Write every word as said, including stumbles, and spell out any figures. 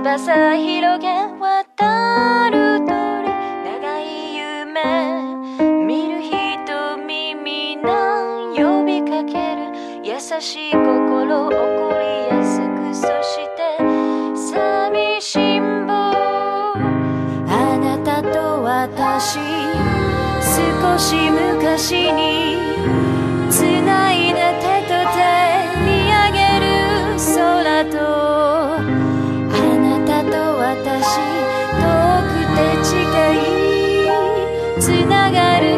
翼広げ渡る鳥、長い夢見る人耳な呼びかける、優しい心怒りやすく、そして寂しんぼ、あなたと私少し昔に繋いだ手と手、見上げる空と、あなたと私遠くて近い、繋がる